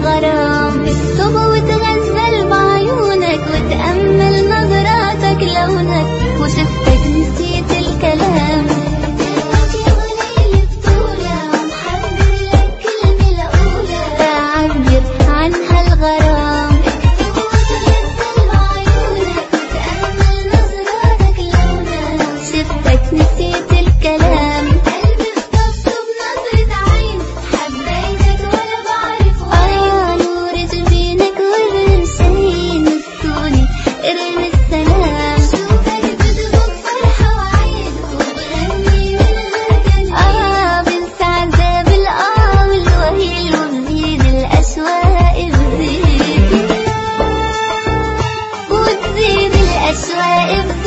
الغرام. اكتب وتغزل بعيونك وتأمل نظراتك لونك، وشفتك نسيت الكلام. يا غليل الطولة ومحضر لك كلمة الأولى تعبر عنها الغرام. اكتب وتغزل بعيونك وتأمل نظراتك لونك، وشفتك نسيت الكلام. قلبي اختص بنظرة عين، حبيتك ولا بعرف وين. نور جبينك والرمشين نسوني ارمي السلام. شوفك بتذوق فرحة وعيد وبغني من غير كلام. بنسى عذاب والوهيل وبزيد الأشواق بزيد، وتزيد الأشواق بزيد.